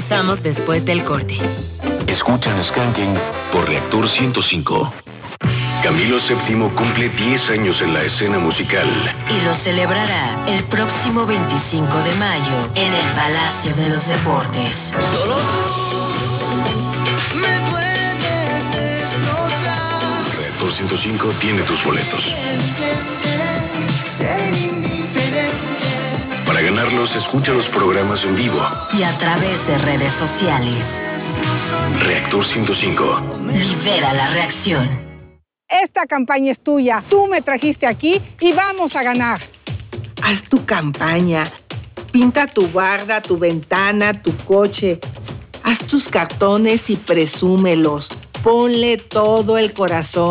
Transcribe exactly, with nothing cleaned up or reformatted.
Regresamos después del corte. Escuchan Skanking por Reactor ciento cinco. Camilo séptimo cumple diez años en la escena musical. Y lo celebrará el próximo veinticinco de mayo en el Palacio de los Deportes. Solo tú me puedes destrozar. Reactor ciento cinco tiene tus boletos. Ser indiferente. Para ganarlos, escucha los programas en vivo. Y a través de redes sociales. Reactor ciento cinco. Libera la reacción. Esta campaña es tuya. Tú me trajiste aquí y vamos a ganar. Haz tu campaña. Pinta tu barda, tu ventana, tu coche. Haz tus cartones y presúmelos. Ponle todo el corazón.